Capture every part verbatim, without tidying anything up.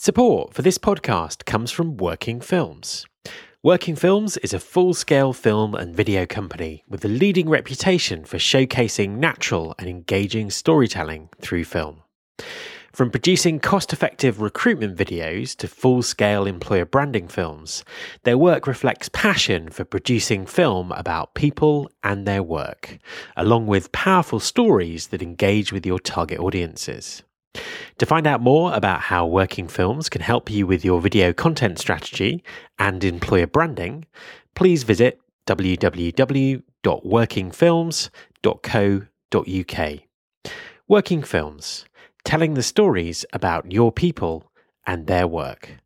Support for this podcast comes from Working Films. Working Films is a full-scale film and video company with a leading reputation for showcasing natural and engaging storytelling through film. From producing cost-effective recruitment videos to full-scale employer branding films, their work reflects passion for producing film about people and their work, along with powerful stories that engage with your target audiences. To find out more about how Working Films can help you with your video content strategy and employer branding, please visit w w w dot working films dot co dot u k. Working Films, telling the stories about your people and their work.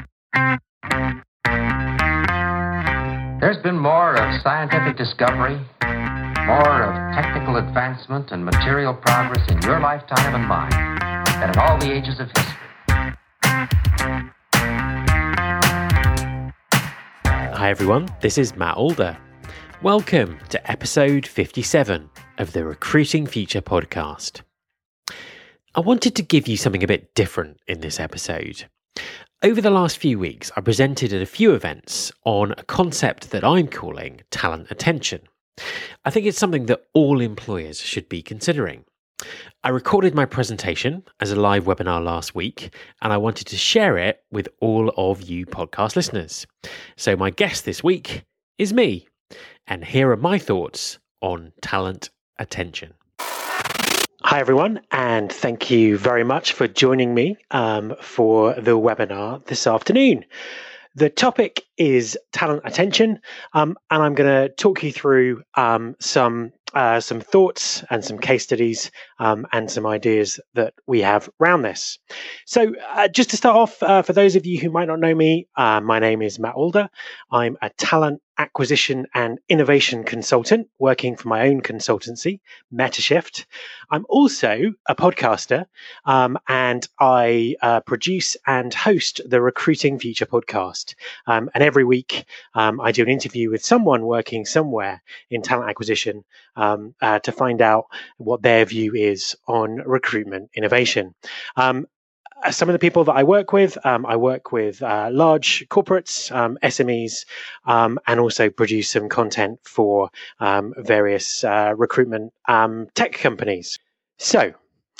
There's been more of scientific discovery, more of technical advancement and material progress in your lifetime and mine than in all the ages of history. Hi everyone, this is Matt Alder. Welcome to episode fifty-seven of the Recruiting Future podcast. I wanted to give you something a bit different in this episode. Over the last few weeks, I presented at a few events on a concept that I'm calling talent attention. I think it's something that all employers should be considering. I recorded my presentation as a live webinar last week, and I wanted to share it with all of you podcast listeners. So my guest this week is me, and here are my thoughts on talent attention. Hi everyone, and thank you very much for joining me um, for the webinar this afternoon. The topic is talent attention, um, and I'm going to talk you through um, some uh, some thoughts and some case studies um, and some ideas that we have around this. So uh, just to start off, uh, for those of you who might not know me, uh, my name is Matt Alder. I'm a talent acquisition and innovation consultant working for my own consultancy, MetaShift. I'm also a podcaster, um, and I uh, produce and host the Recruiting Future podcast. Um, and every week um, I do an interview with someone working somewhere in talent acquisition um, uh, to find out what their view is on recruitment innovation. Um, Some of the people that I work with, um, I work with uh, large corporates, um, S M Es, um, and also produce some content for um, various uh, recruitment um, tech companies. So,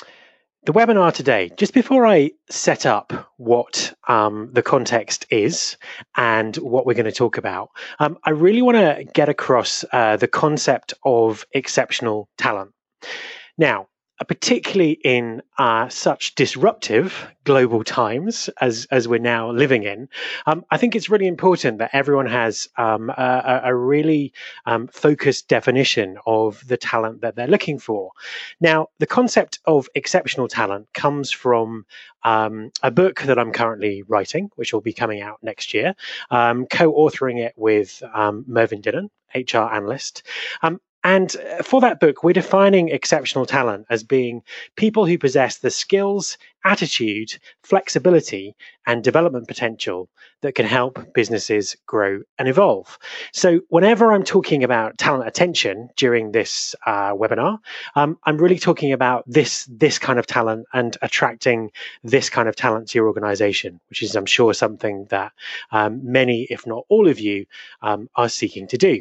the webinar today, just before I set up what um, the context is and what we're going to talk about, um, I really want to get across uh, the concept of exceptional talent. Now, particularly in uh, such disruptive global times as as we're now living in, um, I think it's really important that everyone has um, a, a really um, focused definition of the talent that they're looking for. Now, the concept of exceptional talent comes from um, a book that I'm currently writing, which will be coming out next year, um, co-authoring it with um, Mervyn Dillon, H R analyst. Um, And for that book, we're defining exceptional talent as being people who possess the skills, attitude, flexibility, and development potential that can help businesses grow and evolve. So whenever I'm talking about talent attention during this uh, webinar, um, I'm really talking about this, this kind of talent and attracting this kind of talent to your organization, which is, I'm sure, something that um, many, if not all of you, um, are seeking to do.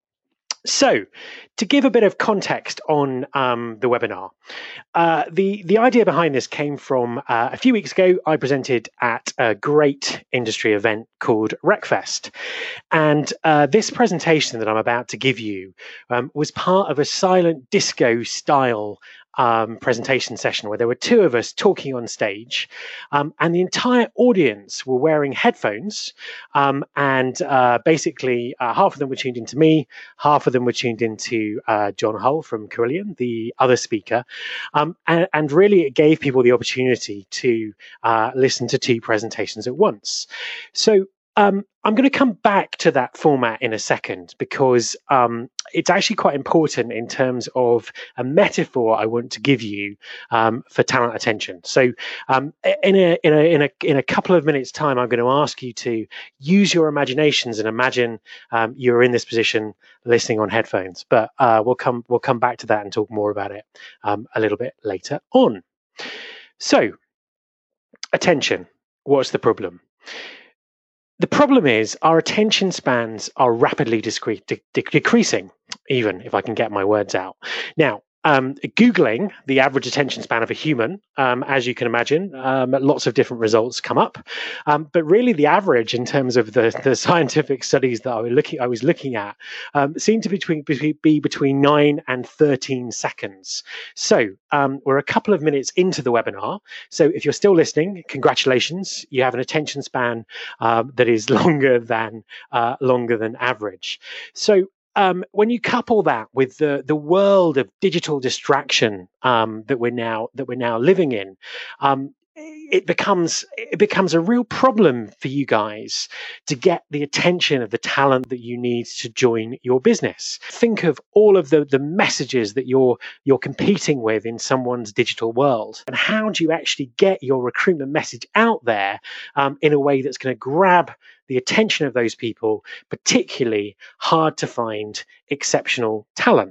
So, to give a bit of context on um, the webinar, uh, the, the idea behind this came from uh, a few weeks ago. I presented at a great industry event called RecFest. And uh, this presentation that I'm about to give you um, was part of a silent disco style Um, presentation session where there were two of us talking on stage, um, and the entire audience were wearing headphones, um, and uh, basically uh, half of them were tuned into me, half of them were tuned into uh, John Hull from Carillion, the other speaker, um, and, and really it gave people the opportunity to uh, listen to two presentations at once. So Um, I'm going to come back to that format in a second because um, it's actually quite important in terms of a metaphor I want to give you um, for talent attention. So um, in a in a in a in a couple of minutes' time, I'm going to ask you to use your imaginations and imagine um, you're in this position listening on headphones. But uh, we'll come we'll come back to that and talk more about it um, a little bit later on. So attention. what's the problem? The problem is our attention spans are rapidly discre- de- de- decreasing, even if I can get my words out. Now, um, Googling the average attention span of a human, um, as you can imagine, um, lots of different results come up. Um, but really, the average in terms of the, the scientific studies that I was looking, I was looking at um, seemed to be between, be between nine and thirteen seconds. So um, we're a couple of minutes into the webinar. So if you're still listening, congratulations, you have an attention span um, that is longer than uh, longer than average. So Um, when you couple that with the the world of digital distraction um, that we're now that we're now living in, um, it becomes it becomes a real problem for you guys to get the attention of the talent that you need to join your business. Think of all of the the messages that you're you're competing with in someone's digital world, and how do you actually get your recruitment message out there um, in a way that's going to grab the attention of those people, particularly hard to find exceptional talent.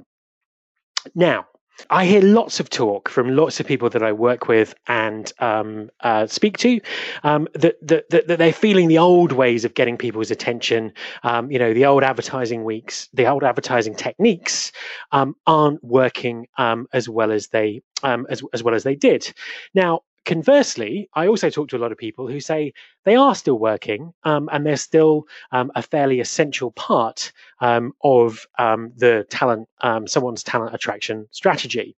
Now, I hear lots of talk from lots of people that I work with and um, uh, speak to um, that, that, that, that they're feeling the old ways of getting people's attention. Um, you know, the old advertising weeks, the old advertising techniques um, aren't working um, as well as they um, as as well as they did. Now, conversely, I also talk to a lot of people who say they are still working um, and they're still um, a fairly essential part um, of um, the talent, um, someone's talent attraction strategy.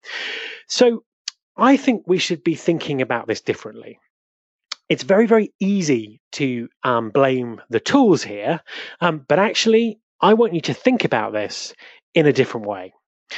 So I think we should be thinking about this differently. It's very, very easy to um, blame the tools here, um, but actually, I want you to think about this in a different way.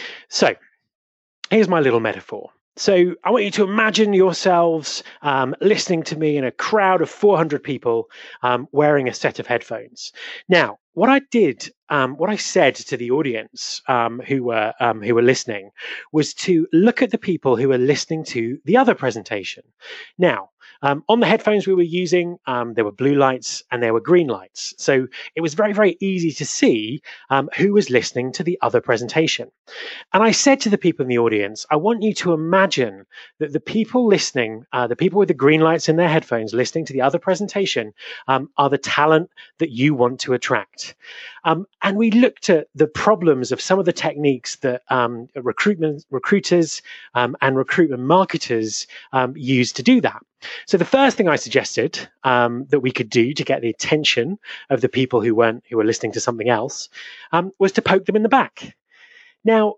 So here's my little metaphor. So I want you to imagine yourselves um, listening to me in a crowd of four hundred people um, wearing a set of headphones. Now, what I did, um, what I said to the audience um, who were um, who were listening, was to look at the people who were listening to the other presentation. Now, um, on the headphones we were using, um, there were blue lights and there were green lights. So it was very, very easy to see um, who was listening to the other presentation. And I said to the people in the audience, I want you to imagine that the people listening, uh, the people with the green lights in their headphones listening to the other presentation um, are the talent that you want to attract. Um, and we looked at the problems of some of the techniques that um, recruitment recruiters um, and recruitment marketers um, use to do that. So the first thing I suggested um, that we could do to get the attention of the people who weren't who were listening to something else um, was to poke them in the back. Now,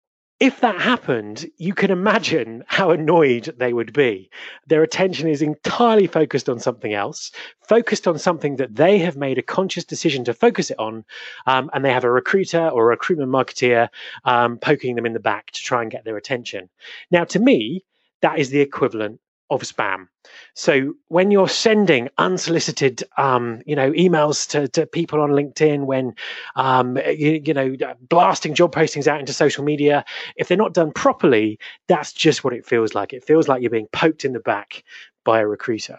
if that happened, you can imagine how annoyed they would be. Their attention is entirely focused on something else, focused on something that they have made a conscious decision to focus it on, um, and they have a recruiter or a recruitment marketeer um, poking them in the back to try and get their attention. Now, to me, that is the equivalent of spam. So when you're sending unsolicited, um, you know, emails to, to people on LinkedIn, when, um, you, you know, blasting job postings out into social media, if they're not done properly, that's just what it feels like. It feels like you're being poked in the back by a recruiter.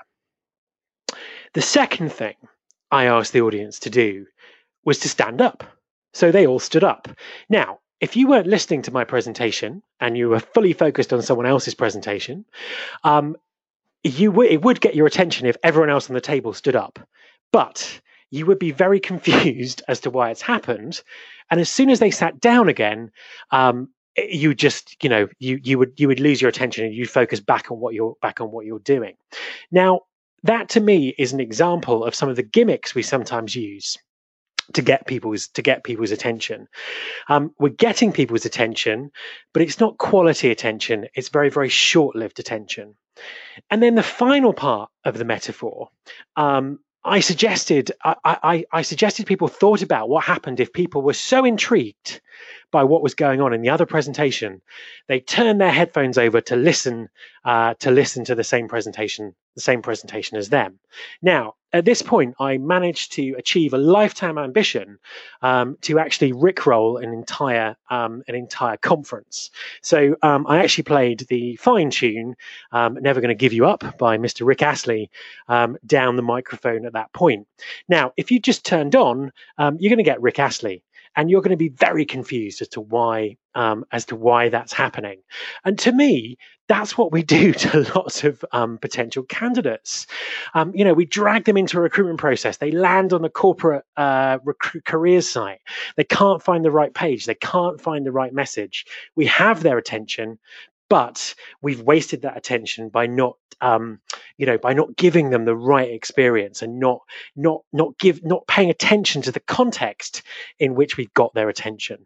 The second thing I asked the audience to do was to stand up. So they all stood up. Now, if you weren't listening to my presentation and you were fully focused on someone else's presentation, um, you w- it would get your attention if everyone else on the table stood up. But you would be very confused as to why it's happened. And as soon as they sat down again, um, you just, you know, you you would you would lose your attention and you'd focus back on what you're back on what you're doing. Now, that to me is an example of some of the gimmicks we sometimes use to get people's to get people's attention. Um, we're getting people's attention, but it's not quality attention. It's very, very short-lived attention. And then the final part of the metaphor, um, I suggested I, I, I suggested people thought about what happened if people were so intrigued by what was going on in the other presentation, they turned their headphones over to listen uh, to listen to the same presentation, the same presentation as them. Now, at this point, I managed to achieve a lifetime ambition um, to actually rickroll an entire um, an entire conference. So um, I actually played the fine tune um, "Never Gonna Give You Up" by Mister Rick Astley um, down the microphone at that point. Now, if you just turned on, um, you're going to get Rick Astley. and you're going to be very confused as to why um, as to why that's happening. And to me, that's what we do to lots of um, potential candidates. Um, you know, we drag them into a recruitment process. They land on the corporate uh, rec- careers site. They can't find the right page. They can't find the right message. We have their attention, but we've wasted that attention by not, um, you know, by not giving them the right experience and not, not, not give, not paying attention to the context in which we've got their attention.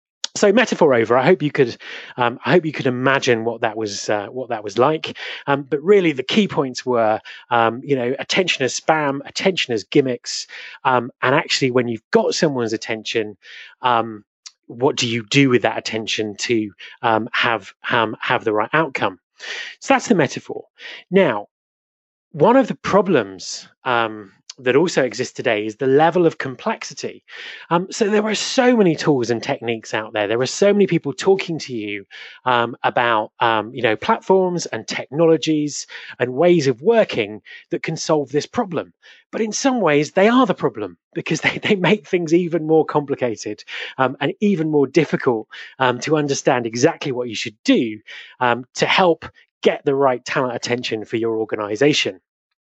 So metaphor over. I hope you could, um, I hope you could imagine what that was, uh, what that was like. Um, but really, the key points were, um, you know, attention as spam, attention as gimmicks, um, and actually, when you've got someone's attention, um, what do you do with that attention to um, have um, have the right outcome? So that's the metaphor. Now, one of the problems um, that also exists today is the level of complexity. Um, so there are so many tools and techniques out there. There are so many people talking to you um, about, um, you know, platforms and technologies and ways of working that can solve this problem. But in some ways, they are the problem because they, they make things even more complicated um, and even more difficult um, to understand exactly what you should do um, to help get the right talent attention for your organization.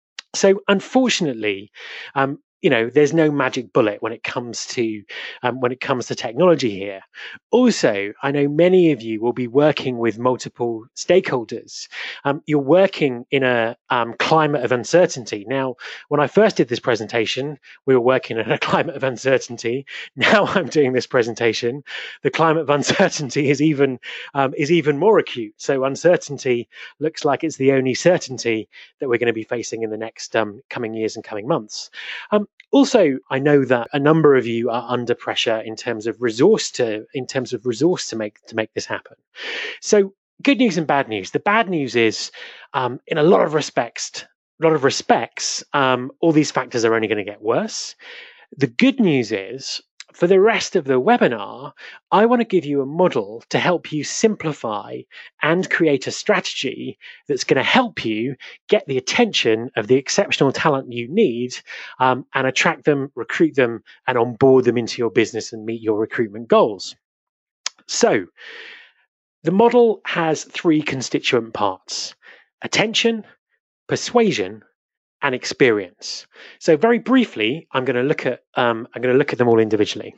So unfortunately, um, you know, there's no magic bullet when it comes to um, when it comes to technology here. Also, I know many of you will be working with multiple stakeholders. Um, you're working in a um, climate of uncertainty. Now, when I first did this presentation, we were working in a climate of uncertainty. Now I'm doing this presentation. The climate of uncertainty is even um, is even more acute. So uncertainty looks like it's the only certainty that we're going to be facing in the next um, coming years and coming months. Um, Also, I know that a number of you are under pressure in terms of resource to in terms of resource to make to make this happen. So, good news and bad news. The bad news is, um, in a lot of respects, a lot of respects, um, all these factors are only going to get worse. The good news is, for the rest of the webinar, I want to give you a model to help you simplify and create a strategy that's going to help you get the attention of the exceptional talent you need um, and attract them, recruit them, and onboard them into your business and meet your recruitment goals. So, the model has three constituent parts: attention, persuasion, and experience. So very briefly, I'm going to look at um, I'm going to look at them all individually.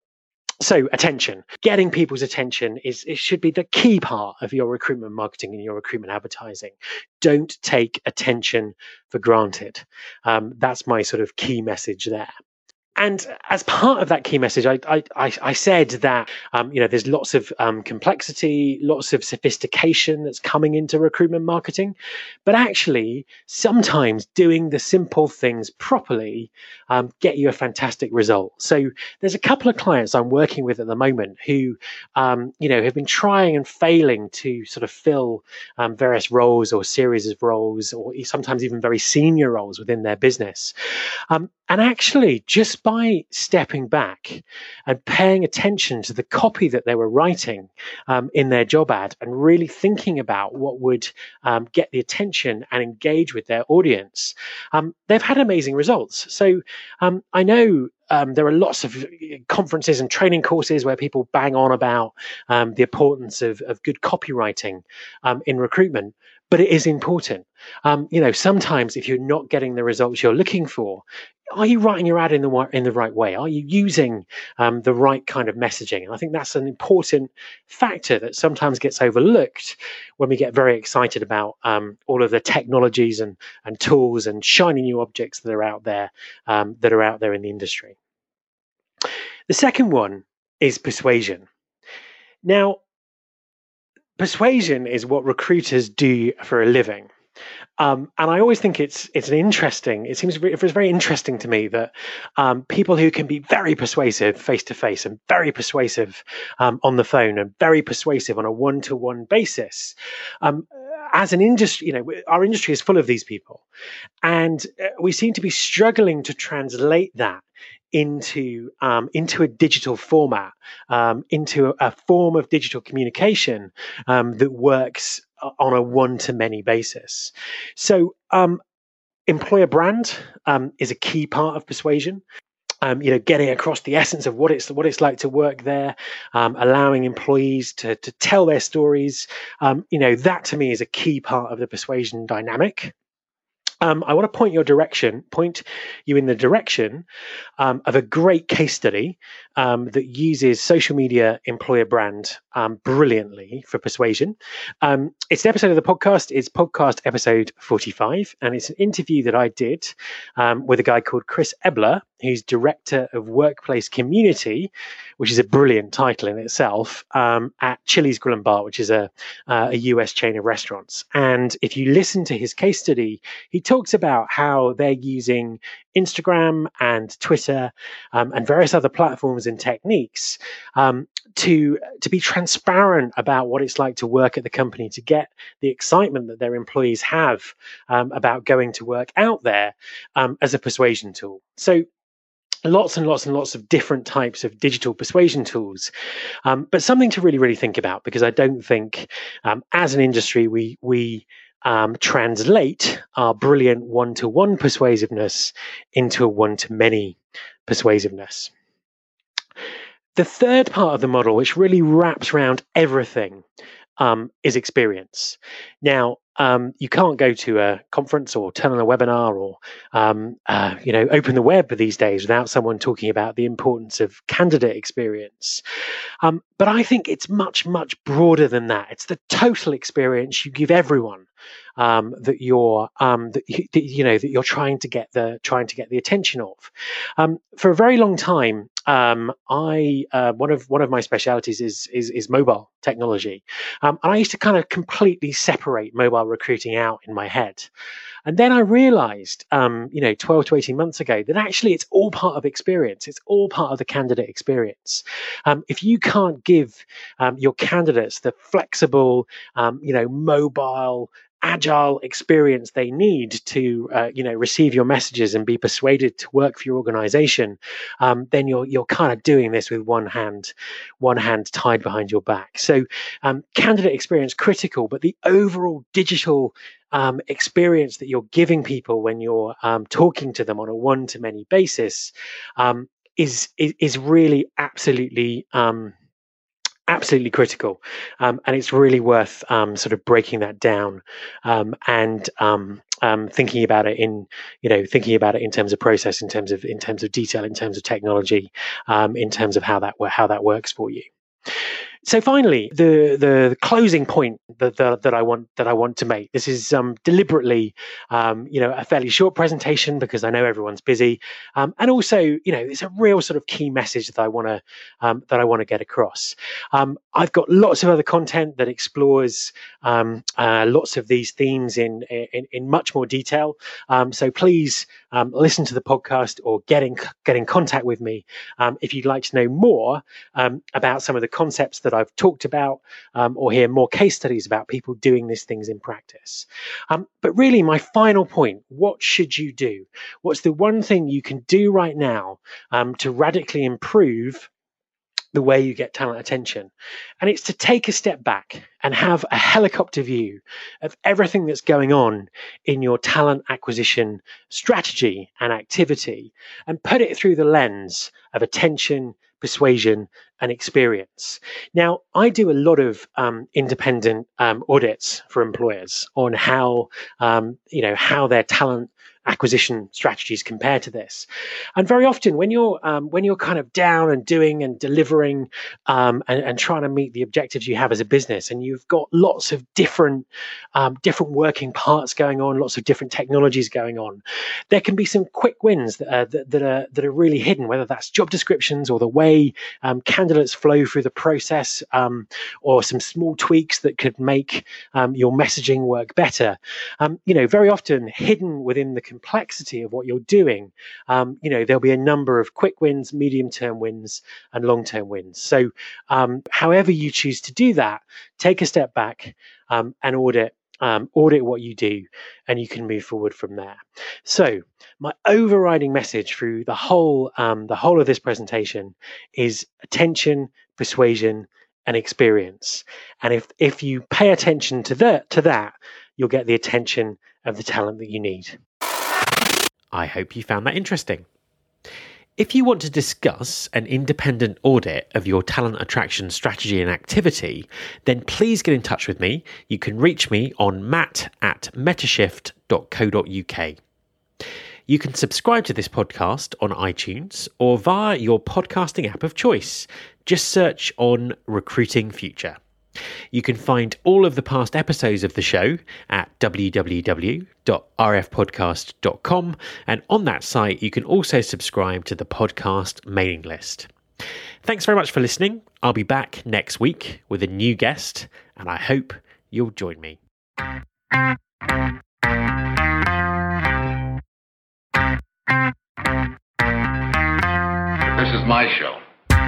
So attention, getting people's attention is it should be the key part of your recruitment marketing and your recruitment advertising. Don't take attention for granted. Um, that's my sort of key message there. And as part of that key message, I I, I said that um, you know there's lots of um, complexity, lots of sophistication that's coming into recruitment marketing, but actually sometimes doing the simple things properly um, get you a fantastic result. So there's a couple of clients I'm working with at the moment who um, you know have been trying and failing to sort of fill um, various roles or series of roles, or sometimes even very senior roles within their business. Um, and actually, just by stepping back and paying attention to the copy that they were writing um, in their job ad and really thinking about what would um, get the attention and engage with their audience, um, they've had amazing results. So um, I know Um, there are lots of conferences and training courses where people bang on about um, the importance of, of good copywriting um, in recruitment, but it is important. Um, you know, sometimes if you're not getting the results you're looking for, are you writing your ad in the in the right way? Are you using um, the right kind of messaging? And I think that's an important factor that sometimes gets overlooked when we get very excited about um, all of the technologies and and tools and shiny new objects that are out there um, that are out there in the industry. The second one is persuasion. Now, persuasion is what recruiters do for a living. Um, and I always think it's it's an interesting, it seems it's very interesting to me that um, people who can be very persuasive face to face and very persuasive um, on the phone and very persuasive on a one-to-one basis, um, as an industry, you know, our industry is full of these people. And we seem to be struggling to translate that into um, into a digital format, um, into a, a form of digital communication um, that works on a one-to-many basis. So um, employer brand um, is a key part of persuasion. Um, you know, getting across the essence of what it's what it's like to work there, um, allowing employees to to tell their stories. Um, you know, that to me is a key part of the persuasion dynamic. Um, I want to point your direction, point you in the direction um, of a great case study um, that uses social media employer brand um, brilliantly for persuasion. Um, it's an episode of the podcast. It's podcast episode forty-five, and it's an interview that I did um, with a guy called Chris Ebler, who's Director of Workplace Community, which is a brilliant title in itself, um, at Chili's Grill and Bar, which is a, uh, a U S chain of restaurants. And if you listen to his case study, he talks about how they're using Instagram and Twitter um, and various other platforms and techniques um, to to be transparent about what it's like to work at the company, to get the excitement that their employees have um, about going to work out there um, as a persuasion tool. So lots and lots and lots of different types of digital persuasion tools, um, but something to really, really think about, because I don't think um, as an industry we we um, translate our brilliant one-to-one persuasiveness into a one-to-many persuasiveness. The third part of the model, which really wraps around everything, um, is experience. Now, um, you can't go to a conference or turn on a webinar or, um, uh, you know, open the web these days without someone talking about the importance of candidate experience. Um, but I think it's much, much broader than that. It's the total experience you give everyone um, that you're, um, that you, that, you know, that you're trying to get the trying to get the attention of. Um, for a very long time, um, I uh, one of one of my specialities is is, is mobile technology, um, and I used to kind of completely separate mobile recruiting out in my head. And then I realized, um, you know, twelve to eighteen months ago, that actually it's all part of experience. It's all part of the candidate experience. Um, if you can't give um, your candidates the flexible, um, you know, mobile, agile experience they need to, uh, you know, receive your messages and be persuaded to work for your organization, um, then you're you're kind of doing this with one hand, one hand tied behind your back. So, um, candidate experience critical, but the overall digital um, experience that you're giving people when you're um, talking to them on a one-to-many basis um, is, is is really absolutely. Um, Absolutely critical, um, and it's really worth um, sort of breaking that down um, and um, um, thinking about it in, you know, thinking about it in terms of process, in terms of in terms of detail, in terms of technology, um, in terms of how that how that works for you. So finally, the the closing point that that, that I want that I want to make. This is um, deliberately, um, you know, a fairly short presentation because I know everyone's busy, um, and also, you know, it's a real sort of key message that I want to um, that I want to get across. Um, I've got lots of other content that explores um, uh, lots of these themes in in, in much more detail. Um, so please um, listen to the podcast or get in get in contact with me um, if you'd like to know more um, about some of the concepts that I've talked about, um, or hear more case studies about people doing these things in practice. Um, but really, my final point, what should you do? What's the one thing you can do right now um, to radically improve the way you get talent attention? And it's to take a step back and have a helicopter view of everything that's going on in your talent acquisition strategy and activity, and put it through the lens of attention, persuasion, and experience. Now, I do a lot of um, independent um, audits for employers on how, um, you know, how their talent acquisition strategies compare to this. And very often when you're um, when you're kind of down and doing and delivering um, and, and trying to meet the objectives you have as a business, and you've got lots of different um, different working parts going on, lots of different technologies going on, there can be some quick wins that are, that, that are that are really hidden, whether that's job descriptions or the way um, candidates flow through the process, um, or some small tweaks that could make um, your messaging work better. Um, you know, very often hidden within the complexity of what you're doing, um, you know, there'll be a number of quick wins, medium-term wins, and long-term wins. So um, however you choose to do that, take a step back um, and audit Um, audit what you do, and you can move forward from there. So my overriding message through the whole um, the whole of this presentation is attention, persuasion, and experience. And if if you pay attention to that to that, you'll get the attention of the talent that you need. I hope you found that interesting. If you want to discuss an independent audit of your talent attraction strategy and activity, then please get in touch with me. You can reach me on matt at metashift dot co dot uk. You can subscribe to this podcast on iTunes or via your podcasting app of choice. Just search on Recruiting Future. You can find all of the past episodes of the show at w w w dot r f podcast dot com, and on that site you can also subscribe to the podcast mailing list. Thanks very much for listening. I'll be back next week with a new guest, and I hope you'll join me. This is my show.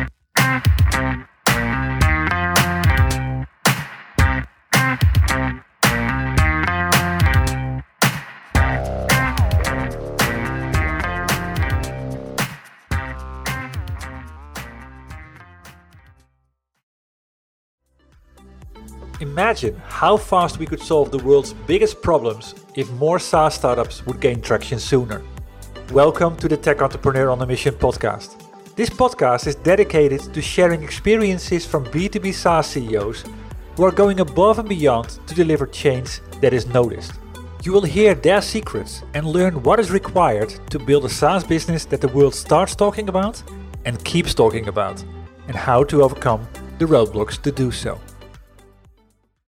Imagine how fast we could solve the world's biggest problems if more SaaS startups would gain traction sooner. Welcome to the Tech Entrepreneur on a Mission podcast. This podcast is dedicated to sharing experiences from B two B SaaS C E Os who are going above and beyond to deliver change that is noticed. You will hear their secrets and learn what is required to build a SaaS business that the world starts talking about and keeps talking about, and how to overcome the roadblocks to do so.